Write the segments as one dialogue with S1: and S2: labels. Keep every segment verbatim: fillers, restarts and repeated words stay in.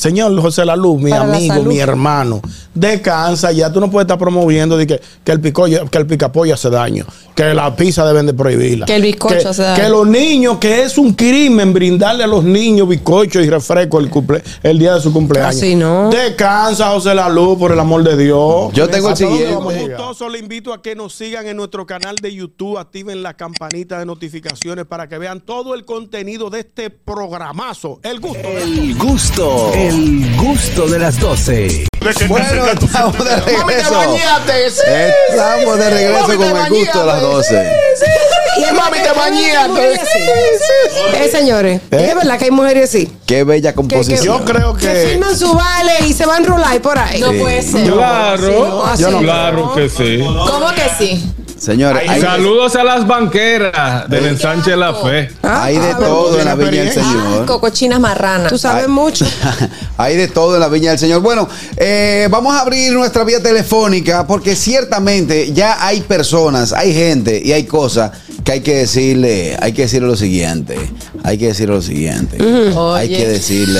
S1: Señor José La Luz, mi
S2: Para la
S1: amigo,
S2: salud.
S1: mi hermano, descansa ya. Tú no puedes estar promoviendo de que, que el picollo, que el picapollo hace daño, que la pizza deben de prohibirla,
S2: Que el bizcocho
S1: que,
S2: hace daño.
S1: que los niños, que es un crimen brindarle a los niños bizcocho y refresco el, cumple, el día de su cumpleaños.
S2: Así no.
S1: Descansa, José La Luz, por el amor de Dios.
S3: Yo tengo el
S1: A todos
S3: siguiente.
S1: los gustosos, le invito a que nos sigan en nuestro canal de YouTube, activen la campanita de notificaciones para que vean todo el contenido de este programazo. El gusto.
S4: El gusto, el gusto de las doce.
S3: Bueno, estamos de
S1: Mami, te
S3: regreso.
S1: bañaste. Sí,
S3: Estamos de regreso
S1: Mami,
S3: con
S1: te
S3: el gusto de las
S1: bañaste.
S3: doce.
S2: Y es
S1: Mami, te bañaste.
S2: Eh, señores,
S1: ¿Eh?
S2: es verdad que hay mujeres así.
S3: Qué bella
S2: Que, que,
S3: composición.
S1: Yo creo
S2: que
S1: que.
S2: firman su vale y se van a rular por ahí.
S5: No puede ser.
S6: Claro,
S2: Así
S1: Yo no-
S6: claro que sí.
S5: ¿Cómo que sí?
S3: Señores, hay,
S6: Saludos a las banqueras del ensanche de la fe.
S2: Ah,
S3: hay de
S2: ah,
S3: todo en la
S1: tiene
S3: viña del
S1: experiencia.
S3: Señor.
S5: Cocochinas marranas.
S2: Tú sabes
S3: Ay.
S2: mucho.
S3: Hay de todo en la viña del Señor. Bueno, eh, vamos a abrir nuestra vía telefónica porque ciertamente ya hay personas, hay gente y hay cosas que hay que decirle, hay que decirle lo siguiente. Hay que decirle lo siguiente. Hay
S5: Oye.
S3: que decirle.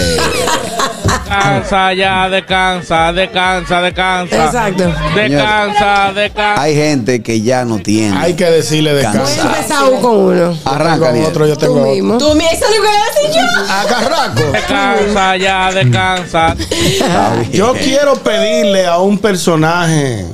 S6: Descansa ya, descansa, descansa, descansa.
S2: Exacto.
S6: Descansa, descansa.
S3: Hay gente que ya no tiene.
S1: Hay que decirle de
S3: Cansa.
S1: casa.
S2: Voy a empezar aún con uno.
S3: Arranca,
S1: Con
S3: Niel.
S1: otro yo
S2: Tú
S1: tengo.
S2: mismo.
S5: Tú me eso es lo que voy a decir yo.
S1: A Carraco.
S6: Descansa ya, descansa.
S3: Está bien.
S1: Yo quiero pedirle a un personaje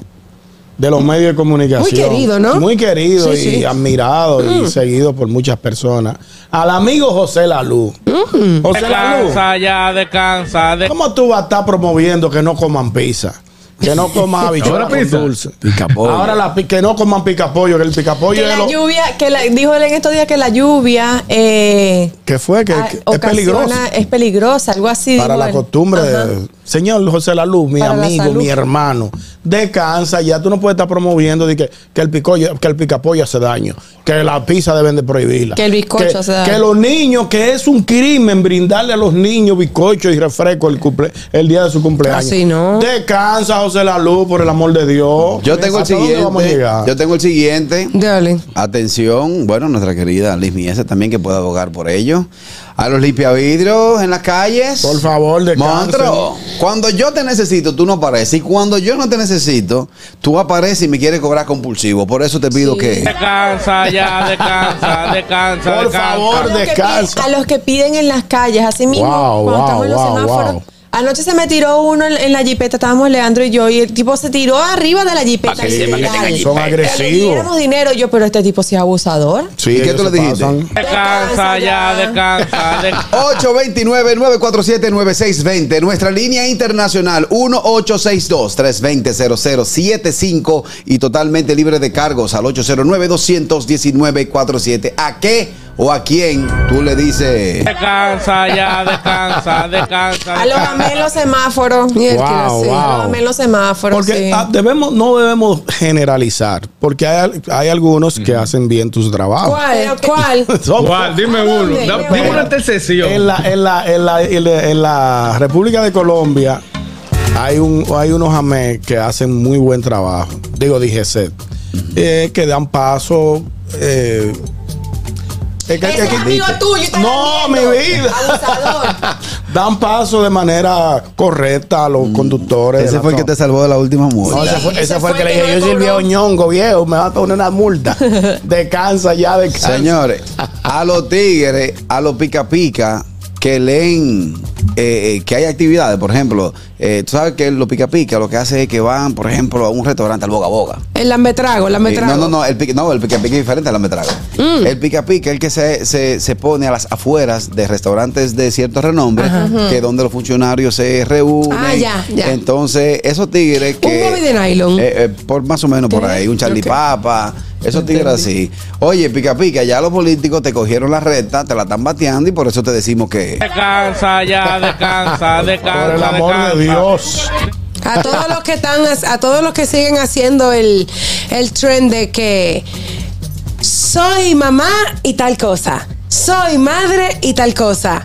S1: de los medios de comunicación.
S2: Muy querido, ¿no?
S1: Muy querido
S2: Sí,
S1: y
S2: sí.
S1: admirado y seguido por muchas personas. Al amigo José La Luz. José La Luz,
S6: Descansa ya, descansa. de-
S1: ¿cómo tú vas a estar promoviendo que no coman pizza? Que no coman habichuelas
S6: ¿Ahora
S1: con
S6: pizza?
S1: dulce.
S3: Picapollo.
S1: Ahora la, pi- que no coman picapollo, que el picapollo
S5: Que
S1: es
S5: la
S1: lo...
S5: lluvia, que la, dijo él en estos días que la lluvia eh,
S1: ¿Qué fue? Que,
S5: ah,
S1: que es
S5: ocasiona-
S1: peligroso.
S5: Es peligrosa, algo así.
S1: Para
S5: dijo
S1: la
S5: él.
S1: costumbre
S5: Ajá.
S1: de... Señor José La Luz, mi
S5: Para la
S1: amigo,
S5: salud.
S1: mi hermano, descansa ya. Tú no puedes estar promoviendo de que, que el picollo, que el picapollo hace daño, que la pizza deben de prohibirla,
S5: Que el bizcocho
S1: que,
S5: hace daño.
S1: que los niños, que es un crimen brindarle a los niños bizcocho y refresco el, cumple, el día de su cumpleaños.
S2: Así no.
S1: Descansa, José La Luz, por el amor de Dios.
S3: Yo tengo el
S1: ¿A dónde vamos a
S3: siguiente.
S1: llegar?
S3: Yo tengo el siguiente.
S2: Dale.
S3: Atención, bueno, nuestra querida Liz Miesa también que pueda abogar por ello. A los limpiavidrios en las calles.
S1: Por favor, descansen.
S3: Monstruo, cuando yo te necesito, tú no apareces. Y cuando yo no te necesito, tú apareces y me quieres cobrar compulsivo. Por eso te pido
S5: Sí.
S3: que...
S6: Descansa ya, descansa, descansa.
S1: Por
S6: descansa.
S1: favor,
S5: A los que
S1: descansa.
S5: piden- A los que piden en las calles, así mismo,
S1: Wow,
S5: cuando
S1: wow,
S5: estamos en los
S1: wow,
S5: semáforos.
S1: wow.
S5: Anoche se me tiró uno en, en la jipeta, estábamos Leandro y yo, y el tipo se tiró arriba de la jipeta.
S3: Pa' que sepa que tenga
S5: literal.
S3: jipeta.
S1: Son
S5: Que le
S1: agresivos.
S5: diéramos dinero, yo, pero este tipo sí es abusador.
S1: Sí,
S3: ¿Y qué
S1: ellos
S3: tú le
S1: se
S3: dijiste?
S1: pasan.
S6: Descansa ya, descansa. de-
S3: ocho dos nueve, nueve cuatro siete, nueve seis dos cero. Nuestra línea internacional uno ocho seis dos, tres dos cero, cero cero siete cinco y totalmente libre de cargos al ocho cero nueve, dos uno nueve, cuatro siete. ¿A qué o a quién tú le dices?
S6: Descansa ya, descansa, descansa.
S5: A los amé en los semáforos.
S2: Y el que
S1: Wow,
S2: lo sé.
S1: wow.
S5: A los amé en los semáforos.
S1: Porque
S5: sí.
S1: ah, debemos, no debemos generalizar, porque hay, hay algunos que hacen bien tus trabajos.
S2: ¿Cuál? ¿Cuál?
S1: Son-
S6: ¿Cuál? Dime uno. Da- Dime una intercesión.
S1: En la, en, la, en, la, en, la, en la República de Colombia hay, un, hay unos amés que hacen muy buen trabajo. Digo, D G C, eh, que dan paso. Eh, es que-
S5: Ese
S1: es que-
S5: es amigo tuyo. estás
S1: No, mi
S5: vendiendo.
S1: vida.
S5: Abusador.
S1: Dan paso de manera correcta a los conductores. de
S3: Ese
S1: la
S3: fue el que
S1: zona.
S3: te salvó de la última
S1: No,
S3: multa.
S1: ese fue, ese
S5: ese
S1: fue el que le
S5: que
S1: dije,
S5: no
S1: yo
S5: le
S1: soy el viejo
S5: cobró.
S1: ñongo, viejo, me va a poner una multa. Descansa ya, descansa.
S3: Señores, a los tigres, a los pica pica que leen eh, eh, que hay actividades, por ejemplo, eh, tú sabes que los pica pica lo que hace es que van, por ejemplo, a un restaurante al boga boga.
S2: El lambetrago, el
S3: Eh,
S2: lambetrago.
S3: No, no, no, el pica, no, el pica pica es diferente al lambetrago.
S2: Mm.
S3: El pica pica es el que se, se, se pone a las afueras de restaurantes de cierto renombre, que es donde los funcionarios se reúnen.
S2: Ah, ya, ya.
S3: Entonces, esos tigres que...
S2: Un bobby de nylon.
S3: eh, eh, por más o menos por
S2: ¿Qué?
S3: ahí, un Charlie
S2: Ok.
S3: Papa, esos tigres así. Oye, pica pica, ya los políticos te cogieron la recta, te la están bateando y por eso te decimos que...
S6: Descansa ya, descansa, descansa.
S1: Por el amor
S6: descansa.
S1: de Dios.
S2: A todos los que están, a todos los que siguen haciendo el, el trend de que soy mamá y tal cosa, soy madre y tal cosa, soy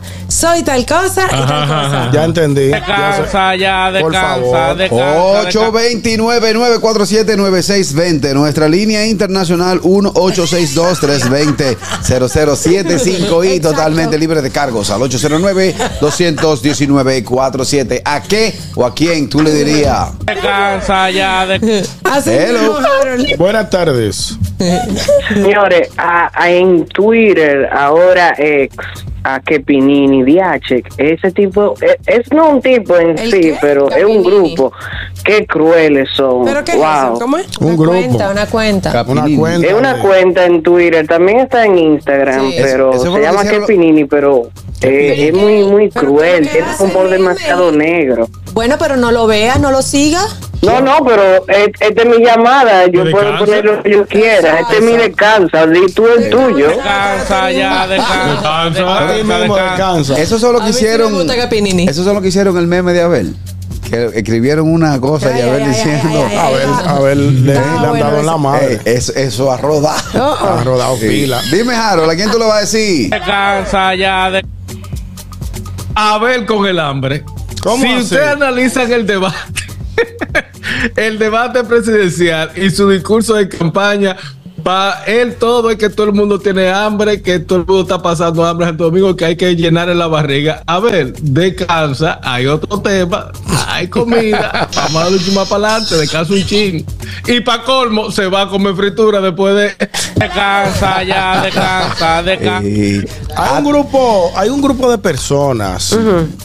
S2: soy tal cosa y tal cosa.
S1: Ya entendí.
S6: Descansa ya,
S1: Por
S6: descansa,
S1: favor.
S6: descansa.
S3: ocho dos nueve, nueve cuatro siete, nueve seis dos cero. Nuestra línea internacional uno ocho seis dos, tres dos cero, cero cero siete cinco y
S2: Exacto.
S3: totalmente libre de cargos al ocho cero nueve, dos uno nueve, cuatro siete. ¿A qué o a quién tú le dirías?
S6: Descansa ya, descansa.
S2: Así
S3: Hello.
S2: mismo, Harold.
S1: Buenas tardes.
S7: Señores, a, a- en Twitter, ahora ex, a que Pinini, D H, ese tipo, es, es no un tipo en
S2: ¿El
S7: sí,
S2: qué?
S7: pero es un
S2: Capinini.
S7: grupo. Qué crueles son.
S2: ¿Pero qué es
S7: wow.
S2: eso? ¿Cómo es?
S1: Un
S5: Una
S1: grupo.
S5: cuenta, una cuenta.
S1: Una
S3: Capinini.
S1: cuenta.
S7: Es una
S1: de-
S7: cuenta en Twitter, también está en Instagram,
S5: Sí.
S7: pero
S3: Eso- eso fue
S7: se
S3: lo que
S7: llama
S3: hicieron
S7: que
S3: lo-
S7: Pinini, pero eh, es muy, muy
S2: ¿Pero
S7: cruel,
S2: qué
S7: tiene un humor
S2: hace,
S7: demasiado
S2: dime?
S7: negro.
S5: Bueno, pero no lo vea, no lo siga.
S7: No, no, pero es- esta es mi llamada, yo
S6: ¿Me
S7: puedo
S6: descansa?
S7: poner lo que yo quiera, este es mi descansa, di tú el tuyo.
S6: Descansa ya, descansa.
S1: Ahí
S6: Descansa,
S1: mismo
S6: descansa.
S1: descansa.
S3: Eso es lo
S5: A
S3: que
S5: mí sí me
S3: hicieron.
S5: gusta Capinini.
S3: Eso es lo que hicieron el meme de Abel. Que escribieron una cosa y
S5: Ay,
S3: Abel
S5: ay, ay,
S3: diciendo.
S5: ay,
S1: A
S5: ay,
S1: ver,
S5: ay.
S1: a ver, le, le
S5: Ah,
S1: han
S5: bueno,
S1: dado en la
S5: eso-
S1: madre.
S3: "Ey, eso, eso ha rodado.
S1: Ha rodado
S3: Sí.
S1: pila.
S3: Dime, Harold, ¿a quién tú le vas a decir?
S6: Descansa ya, de... A ver con el hambre.
S1: ¿Cómo
S6: si
S1: así?
S6: ustedes analizan el debate, el debate presidencial y su discurso de campaña, para él todo es que todo el mundo tiene hambre, que todo el mundo está pasando hambre en Santo Domingo, que hay que llenar en la barriga. A ver, descansa, hay otro tema, hay comida, vamos a darle más para adelante, descansa un chin. Y para colmo, se va a comer fritura después de... Descansa ya, descansa, descansa.
S3: Eh,
S1: Hay un grupo, hay un grupo de personas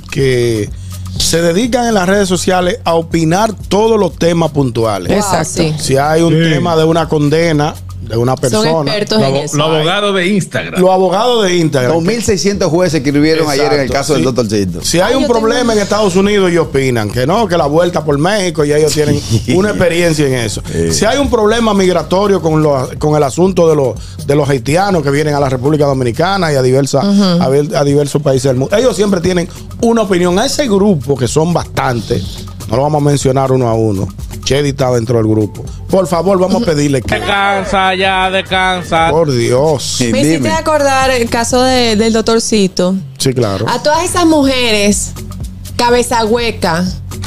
S1: que se dedican en las redes sociales a opinar todos los temas puntuales.
S2: Exacto.
S5: Sí.
S1: Si hay un
S6: Sí.
S1: tema de una condena de una
S5: Son
S1: persona,
S5: expertos en
S6: Los
S5: eso.
S6: lo abogados de Instagram.
S1: los abogados de Instagram.
S3: dos mil seiscientos jueces escribieron ayer en el
S1: Exacto,
S3: caso
S1: sí.
S3: del doctorcito.
S1: Si hay
S5: Ay,
S1: un
S5: yo tengo
S1: problema
S5: un-
S1: en Estados Unidos, ellos opinan que no, que la vuelta por México, ya ellos tienen una experiencia en eso. Si hay un problema migratorio con, los, con el asunto de los, de los haitianos que vienen a la República Dominicana y a, diversas, a, ver- a diversos países del mundo, ellos siempre tienen una opinión. A ese grupo, que son bastantes, no lo vamos a mencionar uno a uno. Chedi está dentro del grupo. Por favor, vamos a pedirle que.
S6: Descansa ya, descansa.
S1: Por Dios.
S3: Sí,
S5: Me hiciste
S3: dime.
S5: acordar el caso de- del doctorcito.
S1: Sí, claro.
S5: A todas esas mujeres, cabeza hueca,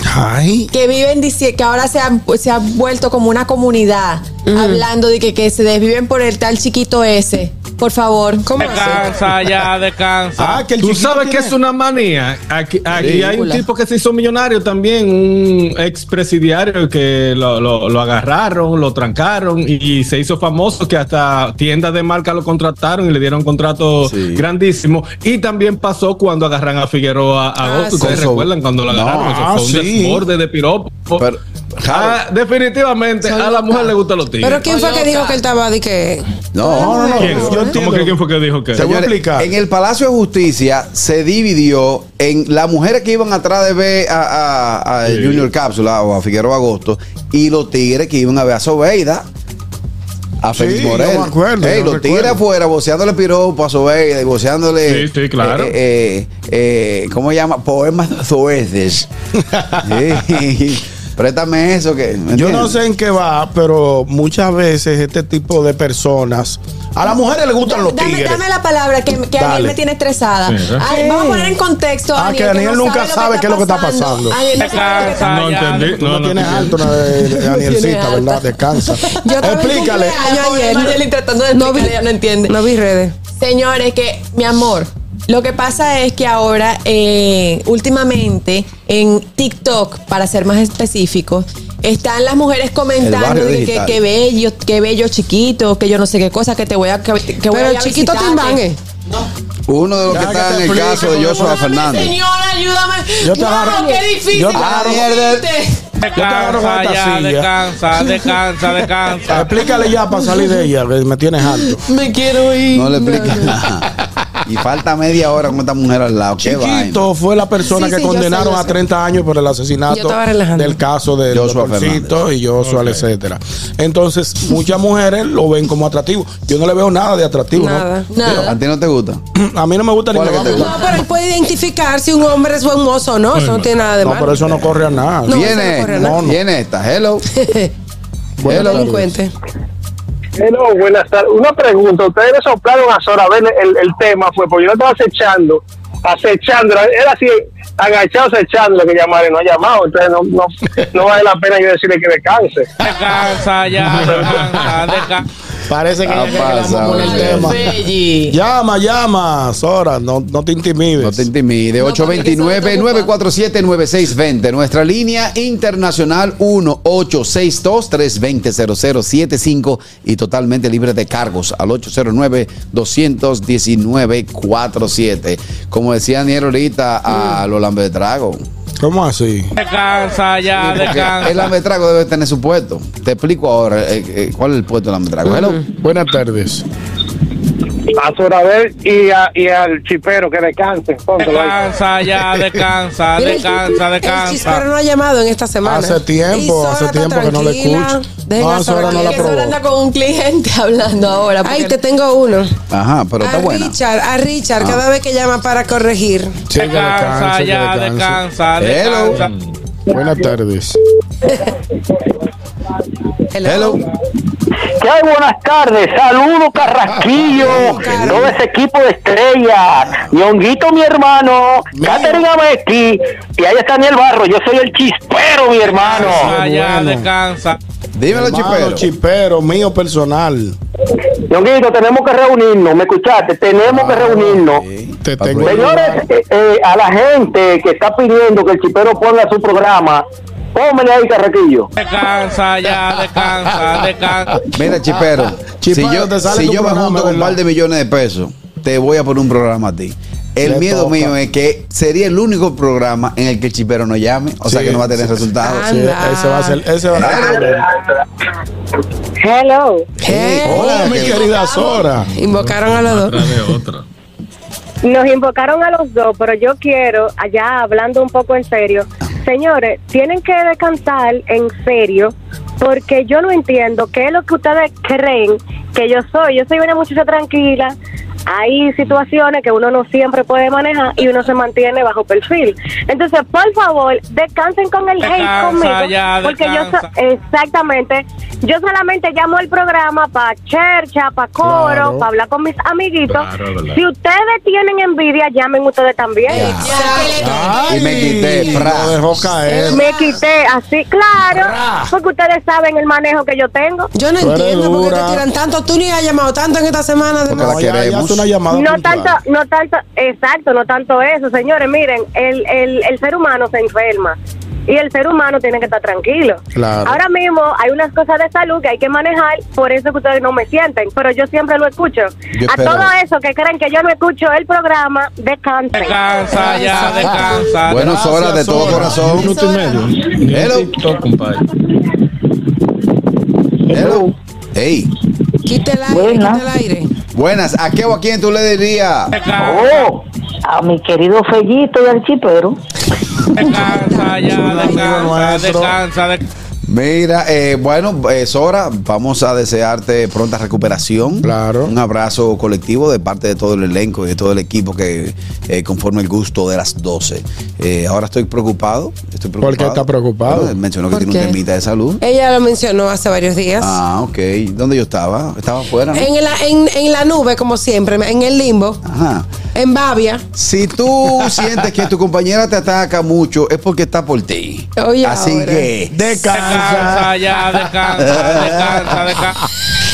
S1: Ay.
S5: que viven, dici- que ahora se han, se han vuelto como una comunidad, hablando de que, que se desviven por el tal chiquito ese. Por favor.
S2: ¿Cómo así?
S6: Descansa ya, descansa.
S1: Ah, que el
S6: Tú
S1: chiquito
S6: sabes que
S1: tiene-
S6: es una manía. Aquí, aquí hay un
S5: Ridícula.
S6: tipo que se hizo millonario también, un expresidiario que lo, lo, lo agarraron, lo trancaron y se hizo famoso, que hasta tiendas de marca lo contrataron y le dieron un contrato
S3: Sí.
S6: grandísimo. Y también pasó cuando agarran a Figueroa a
S2: Ah,
S6: Agosto. ¿Ustedes
S3: sí.
S6: recuerdan cuando lo
S3: No,
S6: agarraron? Eso
S1: ah,
S6: fue un
S1: sí.
S6: desborde de piropo.
S3: Pero,
S6: Ah, definitivamente a la mujer le gustan los tigres.
S2: Pero ¿quién fue que
S5: Loca.
S2: dijo que él estaba de que
S3: no,
S1: No, no, no.
S6: ¿Quién?
S1: Yo
S6: ¿Cómo
S1: entiendo.
S6: que quién fue que dijo que?
S1: Te voy a
S3: Señores,
S1: explicar.
S3: en el Palacio de Justicia se dividió en las mujeres que iban atrás de ver a, a- a
S6: Sí.
S3: Junior Cápsula o a Figueroa Agosto y los tigres que iban a ver a Sobeida, a
S1: Sí,
S3: Félix
S1: yo
S3: Morel.
S1: me acuerdo,
S3: Ey,
S1: yo
S3: los
S1: recuerdo.
S3: tigres afuera voceándole piropo a Sobeida y voceándole.
S6: Sí, sí, claro.
S3: eh, eh, eh, ¿Cómo se llama? Poemas soeces. Sí. Préstame eso que. ¿me
S1: Yo no
S3: entiendes?
S1: sé en qué va, pero muchas veces este tipo de personas, a las mujeres les gustan los
S5: Dame,
S1: tigres.
S5: dame la palabra que, que
S1: Dale.
S5: Daniel me tiene estresada.
S6: Sí, ¿verdad?
S5: Ay, vamos a poner en contexto.
S1: Ah,
S5: a
S1: que Daniel
S5: no
S1: nunca sabe qué es lo que está pasando.
S5: Daniel no sabe lo que está
S6: Descansa
S5: pasando.
S6: No
S1: Tú
S6: entendí.
S1: no,
S6: No, no
S1: tienes
S6: entendí.
S1: alto, no, eh, Danielcita,
S5: Tiene
S1: ¿verdad?
S5: alta.
S1: Descansa.
S2: Yo estaba en
S1: Explícale.
S2: cumpleaños ayer.
S5: Daniel tratando de
S2: No
S5: explicar,
S2: vi-
S5: ella no entiende.
S2: No vi redes.
S5: Señores, que mi amor, lo que pasa es que ahora, eh, últimamente, en TikTok, para ser más específicos, están las mujeres
S3: El
S5: comentando
S3: barrio
S5: de que
S3: digital.
S5: qué bello, qué bello chiquito, que yo no sé qué cosa, que te voy a que, que voy
S2: Pero
S5: a
S2: el
S5: ir a
S2: chiquito
S5: visitarte.
S2: Timbangue.
S3: Uno de los que
S1: Ya que
S3: está
S1: te
S3: en el
S1: explique,
S3: caso de
S1: porque
S3: Joshua
S1: por-
S3: Fernández.
S5: Señora, ayúdame.
S1: Yo te
S5: Wow,
S1: agarro-
S5: qué difícil.
S1: yo te agarro-
S6: Descansa ya, descansa, descansa, descansa.
S1: Explícale ya para salir de ella, que me tienes alto.
S5: Me quiero ir.
S3: No le explica nada. Y falta media hora con esta mujer al lado. Qué vaina.
S1: Chiquito fue la persona
S2: Sí,
S1: que
S2: sí, yo
S1: condenaron
S2: sé, yo
S1: a
S2: sé.
S1: treinta años por el
S2: Yo
S1: asesinato
S2: estaba relajando.
S1: del caso de
S3: Joshua
S1: Joshua y Joshua,
S6: Ok.
S1: etcétera. Entonces, muchas mujeres lo ven como atractivo. Yo no le veo nada de atractivo. ¿no?
S2: Nada.
S5: Nada.
S3: ¿A ti no te gusta?
S1: A mí no me gusta ni
S3: ¿Cuál
S1: me
S3: es
S1: va
S3: que
S1: a
S3: te
S1: gustar.
S2: No, pero él puede identificar si un hombre es buen mozo o no. Eso no tiene nada de
S1: No,
S2: malo.
S1: pero eso no corre a nada.
S2: No, eso
S3: viene,
S2: no corre
S1: nada.
S3: viene esta. Hello.
S1: Buenas
S3: Hello.
S1: tardes.
S2: Delincuente.
S8: Hello, buenas tardes. Una pregunta. Ustedes le soplaron a Sorabel el, el tema, fue porque yo estaba acechando acechando, él así, agachado acechando, lo que llamaré, no ha llamado, entonces no, no, no vale la pena yo decirle que descanse.
S6: Descansa ya, descansa, descansa.
S1: Parece que
S3: Ah,
S1: ya que
S3: pasa,
S1: por el
S3: oye.
S1: tema.
S5: Belli.
S1: Llama, llama, Sora, no, no te intimides.
S3: No te intimides.
S5: No,
S3: ocho dos nueve, nueve cuatro siete, nueve seis dos cero. Nuestra línea internacional uno ocho seis dos, tres dos cero, cero cero siete cinco y totalmente libre de cargos al ocho cero nueve, dos uno nueve, cuatro siete. Como decía Daniel ahorita a los lambetragos.
S1: ¿Cómo así?
S6: Descansa ya,
S3: Porque
S6: descansa.
S3: el lambetrago debe tener su puesto. Te explico ahora eh, eh, cuál es el puesto del lambetrago. Hello.
S1: Buenas tardes.
S8: A Sorabel y, a, y al chipero que descanse. Póntelo ahí.
S6: Descansa ya, descansa,
S2: Mira, el-
S6: descansa,
S2: El chispero
S6: descansa.
S2: no ha llamado en esta semana.
S1: Hace tiempo,
S2: Y Sora
S1: hace
S2: está
S1: tiempo que no le
S2: tranquila.
S1: escucho.
S2: Dejen
S1: No,
S2: a Sora
S1: Sora no la
S5: Que
S2: tranquila.
S5: Sora anda con un cliente hablando ahora.
S2: Ay,
S5: porque-
S2: te tengo uno.
S3: Ajá, pero está
S2: a
S3: buena.
S2: Richard, a Richard,
S3: Ah.
S2: cada vez que llama para corregir.
S1: Sí, que
S6: Descansa
S1: descanse, que
S6: ya,
S1: descanse.
S6: descansa,
S3: Hello.
S6: descansa.
S1: Buenas tardes.
S3: Hello.
S8: ¿Qué hay? Buenas tardes, saludos Carrasquillo,
S3: Ah,
S8: todo ese equipo de estrellas, Ñonguito mi hermano, Catherine Ameski, y ahí está Daniel Barro, yo soy el chispero mi hermano.
S6: Descansa ya,
S1: bueno.
S6: descansa.
S3: Dímelo,
S1: Hermano,
S3: chipero.
S1: chipero, mío personal.
S8: Ñonguito, tenemos que reunirnos, ¿me escuchaste? Tenemos que reunirnos.
S3: Sí.
S1: Te
S3: Pa'
S1: tengo-
S3: prueba.
S8: Señores, eh, eh, a la gente que está pidiendo que el chipero ponga su programa, póngale ahí Carraquillo.
S6: Descansa ya, descansa, descansa.
S3: Mira, chipero,
S1: Chipero,
S3: si yo,
S1: te sale
S3: si
S1: tu
S3: yo me
S1: programa,
S3: junto con un
S1: ¿verdad?
S3: par de millones de pesos, te voy a poner un programa a ti. El
S1: Le
S3: miedo
S1: toca.
S3: mío es que sería el único programa en el que el chipero no llame, o sea
S1: Sí,
S3: que no va a tener
S1: sí.
S3: resultados.
S2: Ah,
S1: Sí,
S2: Anda.
S1: ese va a ser, ese va a ser.
S7: Hello.
S2: Eh,
S1: Hola, mi querida Sora.
S2: Invocaron a los dos.
S6: de otra.
S7: Nos invocaron a los dos, pero yo quiero, allá hablando un poco en serio, señores, tienen que descansar en serio, porque yo no entiendo qué es lo que ustedes creen que yo soy. Yo soy una muchacha tranquila. Hay situaciones que uno no siempre puede manejar y uno se mantiene bajo perfil. Entonces, por favor, descansen con el hate
S6: Descansa
S7: conmigo,
S6: ya,
S7: porque yo
S6: descansa.
S7: so- exactamente, yo solamente llamo al programa para chercha, para coro,
S1: Claro.
S7: para hablar con mis amiguitos.
S6: Claro, es verdad.
S7: Si ustedes tienen envidia, llamen ustedes también.
S3: Y me quité, fra.
S1: Lo dejó caer.
S7: Me quité así, claro, porque ustedes saben el manejo que yo tengo.
S2: Yo no
S1: Tú eres
S2: entiendo por qué te
S1: dura.
S2: tiran tanto. Tú ni has llamado tanto en esta semana. De
S3: Porque
S2: nuevo.
S3: la
S1: No, ya, ya
S3: queremos.
S1: hace una llamada
S7: No
S1: puntual.
S7: tanto, no tanto, exacto, no tanto eso, señores. Miren, el, el, el ser humano se enferma y el ser humano tiene que estar tranquilo.
S1: Claro.
S7: Ahora mismo hay unas cosas de salud que hay que manejar, por eso que ustedes no me sienten, pero yo siempre lo escucho.
S3: Yo
S7: A
S3: espero-
S7: todo eso que creen que yo no escucho el programa, descansen.
S6: Descansa ya, descansa.
S3: Bueno,
S1: Gracias,
S3: Sora, de todo
S1: Sora.
S3: corazón.
S1: Un minuto y medio.
S3: Hello.
S6: TikTok, compadre.
S3: Hello. Hey,
S2: Quita el aire,
S7: Buena.
S2: quita el aire.
S3: buenas. ¿A qué o a quién tú le dirías?
S7: Oh, a mi querido Fellito y al chipero.
S6: Descansa ya,
S1: amigo
S6: descansa,
S1: nuestro.
S6: descansa, descansa.
S3: Mira, eh, bueno, eh, Sora, vamos a desearte pronta recuperación.
S1: Claro.
S3: Un abrazo colectivo de parte de todo el elenco y de todo el equipo que eh, conforma el gusto de las doce. Eh, ahora estoy preocupado. Estoy preocupado.
S1: ¿Por qué está preocupado?
S3: Bueno, él mencionó que
S2: ¿Por
S3: tiene un
S2: qué?
S3: temita de salud.
S2: Ella lo mencionó hace varios días.
S3: Ah, ok. ¿Dónde yo estaba? Estaba afuera, ¿no?
S2: En, la, en, en la nube, como siempre, en el limbo,
S3: Ajá.
S2: en Bavia.
S3: Si tú sientes que tu compañera te ataca mucho, es porque está por ti.
S2: Oye,
S3: Así
S2: ahora.
S3: que
S6: Descansa
S1: Descansa.
S6: ya, descansa, descansa, descansa.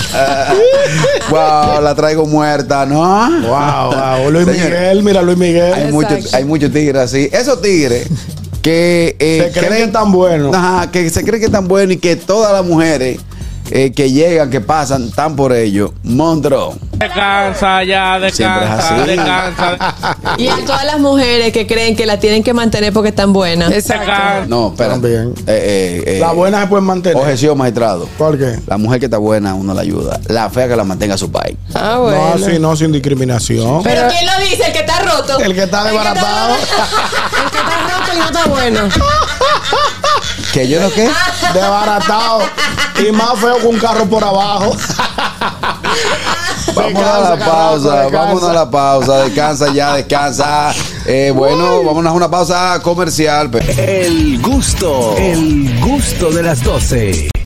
S3: wow, la traigo muerta, ¿no?
S1: Wow, wow. Luis
S3: Señores,
S1: Miguel, mira Luis Miguel.
S3: Hay muchos,
S2: Exacto.
S3: hay muchos tigres así. Esos tigres que eh,
S1: Se creen que están buenos.
S3: Ajá, que se creen que están buenos y que todas las mujeres eh, que llegan, que pasan, están por ellos. Monstruo.
S6: Descansa ya,
S3: Siempre es
S6: descansa,
S3: así.
S6: descansa.
S5: Y a todas las mujeres que creen que la tienen que mantener porque están buenas.
S6: Descansa.
S3: No, espera.
S1: También.
S3: Eh, eh, eh,
S1: Las buenas se pueden mantener.
S3: Objeción, magistrado.
S1: ¿Por qué?
S3: La mujer que está buena, uno la ayuda. La fea que la mantenga a su país.
S2: Ah, bueno.
S1: No, así no, sin discriminación.
S5: Pero ¿quién lo dice? El que está roto.
S1: El que está desbaratado.
S2: El que está roto y no está bueno.
S3: ¿Que yo no qué?
S1: Desbaratado. Y más feo que un carro por abajo.
S3: Vamos a la
S1: Descansa,
S3: pausa,
S1: carajo,
S3: vamos a
S1: descansa.
S3: la pausa, descansa ya, descansa. Eh, bueno, vámonos a una pausa comercial.
S4: El gusto, el gusto de las doce.